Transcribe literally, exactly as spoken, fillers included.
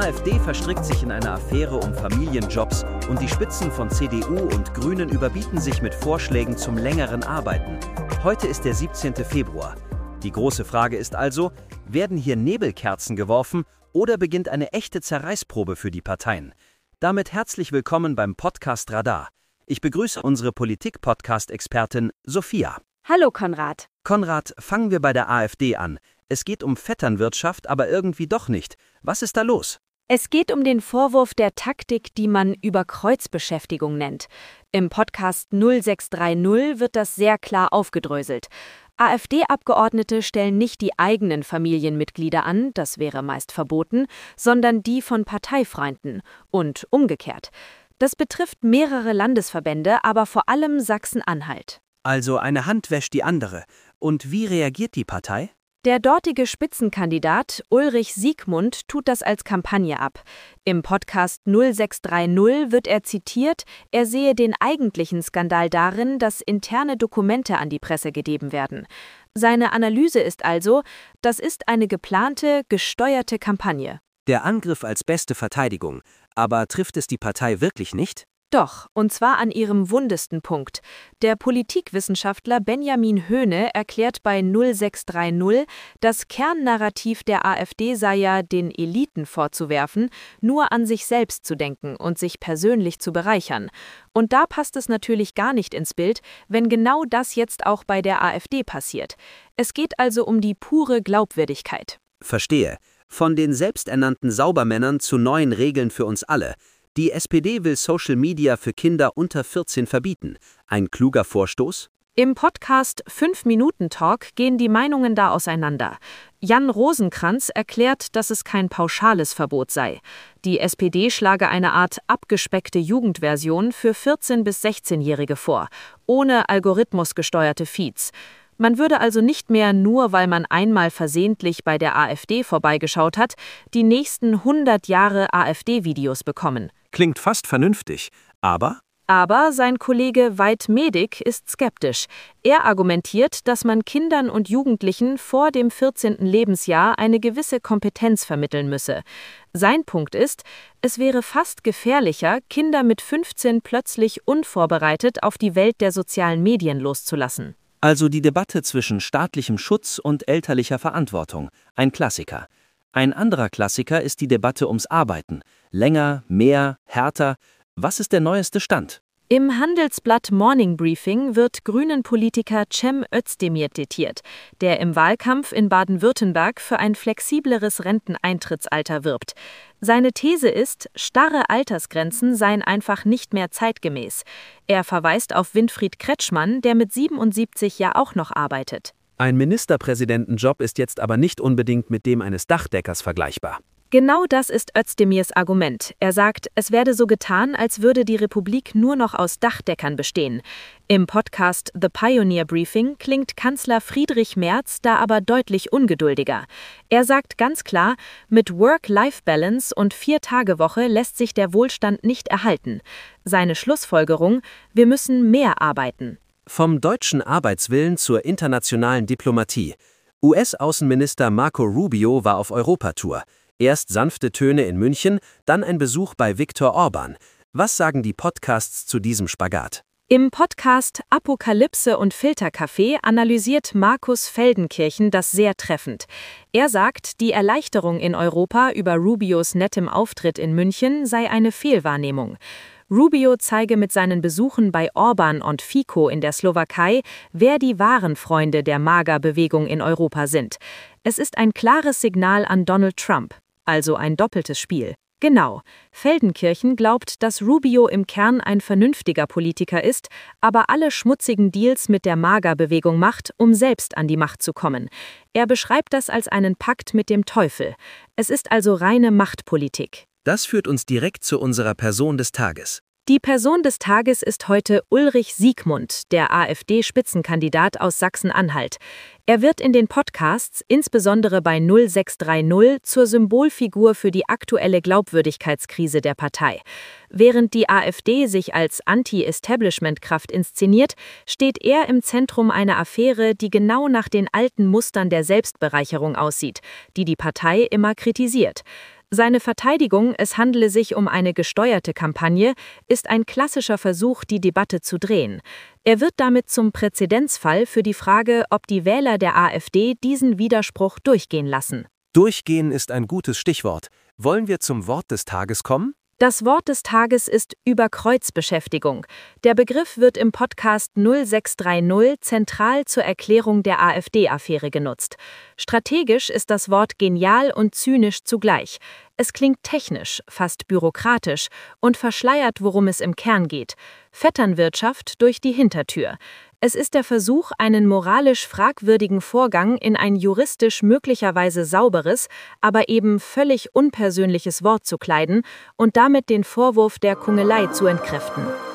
AfD verstrickt sich in eine Affäre um Familienjobs und die Spitzen von C D U und Grünen überbieten sich mit Vorschlägen zum längeren Arbeiten. Heute ist der siebzehnte Februar. Die große Frage ist also, werden hier Nebelkerzen geworfen oder beginnt eine echte Zerreißprobe für die Parteien? Damit herzlich willkommen beim Podcast Radar. Ich begrüße unsere Politik-Podcast-Expertin Sophia. Hallo Konrad. Konrad, fangen wir bei der AfD an. Es geht um Vetternwirtschaft, aber irgendwie doch nicht. Was ist da los? Es geht um den Vorwurf der Taktik, die man Überkreuzbeschäftigung nennt. Im Podcast null sechs drei null wird das sehr klar aufgedröselt. AfD-Abgeordnete stellen nicht die eigenen Familienmitglieder an, das wäre meist verboten, sondern die von Parteifreunden und umgekehrt. Das betrifft mehrere Landesverbände, aber vor allem Sachsen-Anhalt. Also eine Hand wäscht die andere. Und wie reagiert die Partei? Der dortige Spitzenkandidat Ulrich Siegmund tut das als Kampagne ab. Im Podcast null sechs drei null wird er zitiert, er sehe den eigentlichen Skandal darin, dass interne Dokumente an die Presse gegeben werden. Seine Analyse ist also, das ist eine geplante, gesteuerte Kampagne. Der Angriff als beste Verteidigung. Aber trifft es die Partei wirklich nicht? Doch, und zwar an ihrem wundesten Punkt. Der Politikwissenschaftler Benjamin Höhne erklärt bei null sechs drei null, das Kernnarrativ der AfD sei ja, den Eliten vorzuwerfen, nur an sich selbst zu denken und sich persönlich zu bereichern. Und da passt es natürlich gar nicht ins Bild, wenn genau das jetzt auch bei der AfD passiert. Es geht also um die pure Glaubwürdigkeit. Verstehe. Von den selbsternannten Saubermännern zu neuen Regeln für uns alle. Die S P D will Social Media für Kinder unter vierzehn verbieten. Ein kluger Vorstoß? Im Podcast fünf Minuten Talk gehen die Meinungen da auseinander. Jan Rosenkranz erklärt, dass es kein pauschales Verbot sei. Die S P D schlage eine Art abgespeckte Jugendversion für vierzehn- bis sechzehnjährige vor, ohne algorithmusgesteuerte Feeds. Man würde also nicht mehr, nur weil man einmal versehentlich bei der AfD vorbeigeschaut hat, die nächsten hundert Jahre AfD-Videos bekommen. Klingt fast vernünftig, aber? Aber sein Kollege Veit Medig ist skeptisch. Er argumentiert, dass man Kindern und Jugendlichen vor dem vierzehnten Lebensjahr eine gewisse Kompetenz vermitteln müsse. Sein Punkt ist, es wäre fast gefährlicher, Kinder mit fünfzehn plötzlich unvorbereitet auf die Welt der sozialen Medien loszulassen. Also die Debatte zwischen staatlichem Schutz und elterlicher Verantwortung. Ein Klassiker. Ein anderer Klassiker ist die Debatte ums Arbeiten. Länger, mehr, härter. Was ist der neueste Stand? Im Handelsblatt Morning Briefing wird Grünen-Politiker Cem Özdemir zitiert, der im Wahlkampf in Baden-Württemberg für ein flexibleres Renteneintrittsalter wirbt. Seine These ist, starre Altersgrenzen seien einfach nicht mehr zeitgemäß. Er verweist auf Winfried Kretschmann, der mit siebenundsiebzig ja auch noch arbeitet. Ein Ministerpräsidentenjob ist jetzt aber nicht unbedingt mit dem eines Dachdeckers vergleichbar. Genau das ist Özdemirs Argument. Er sagt, es werde so getan, als würde die Republik nur noch aus Dachdeckern bestehen. Im Podcast The Pioneer Briefing klingt Kanzler Friedrich Merz da aber deutlich ungeduldiger. Er sagt ganz klar, mit Work-Life-Balance und Vier-Tage-Woche lässt sich der Wohlstand nicht erhalten. Seine Schlussfolgerung, wir müssen mehr arbeiten. Vom deutschen Arbeitswillen zur internationalen Diplomatie. U S-Außenminister Marco Rubio war auf Europatour. Erst sanfte Töne in München, dann ein Besuch bei Viktor Orban. Was sagen die Podcasts zu diesem Spagat? Im Podcast Apokalypse und Filterkaffee analysiert Markus Feldenkirchen das sehr treffend. Er sagt, die Erleichterung in Europa über Rubios nettem Auftritt in München sei eine Fehlwahrnehmung. Rubio zeige mit seinen Besuchen bei Orban und Fico in der Slowakei, wer die wahren Freunde der MAGA-Bewegung in Europa sind. Es ist ein klares Signal an Donald Trump, also ein doppeltes Spiel. Genau, Feldenkirchen glaubt, dass Rubio im Kern ein vernünftiger Politiker ist, aber alle schmutzigen Deals mit der MAGA-Bewegung macht, um selbst an die Macht zu kommen. Er beschreibt das als einen Pakt mit dem Teufel. Es ist also reine Machtpolitik. Das führt uns direkt zu unserer Person des Tages. Die Person des Tages ist heute Ulrich Siegmund, der AfD-Spitzenkandidat aus Sachsen-Anhalt. Er wird in den Podcasts, insbesondere bei null sechs drei null, zur Symbolfigur für die aktuelle Glaubwürdigkeitskrise der Partei. Während die AfD sich als Anti-Establishment-Kraft inszeniert, steht er im Zentrum einer Affäre, die genau nach den alten Mustern der Selbstbereicherung aussieht, die die Partei immer kritisiert. Seine Verteidigung, es handele sich um eine gesteuerte Kampagne, ist ein klassischer Versuch, die Debatte zu drehen. Er wird damit zum Präzedenzfall für die Frage, ob die Wähler der AfD diesen Widerspruch durchgehen lassen. Durchgehen ist ein gutes Stichwort. Wollen wir zum Wort des Tages kommen? Das Wort des Tages ist Überkreuzbeschäftigung. Der Begriff wird im Podcast null sechs drei null zentral zur Erklärung der AfD-Affäre genutzt. Strategisch ist das Wort genial und zynisch zugleich. Es klingt technisch, fast bürokratisch und verschleiert, worum es im Kern geht. Vetternwirtschaft durch die Hintertür. Es ist der Versuch, einen moralisch fragwürdigen Vorgang in ein juristisch möglicherweise sauberes, aber eben völlig unpersönliches Wort zu kleiden und damit den Vorwurf der Kungelei zu entkräften.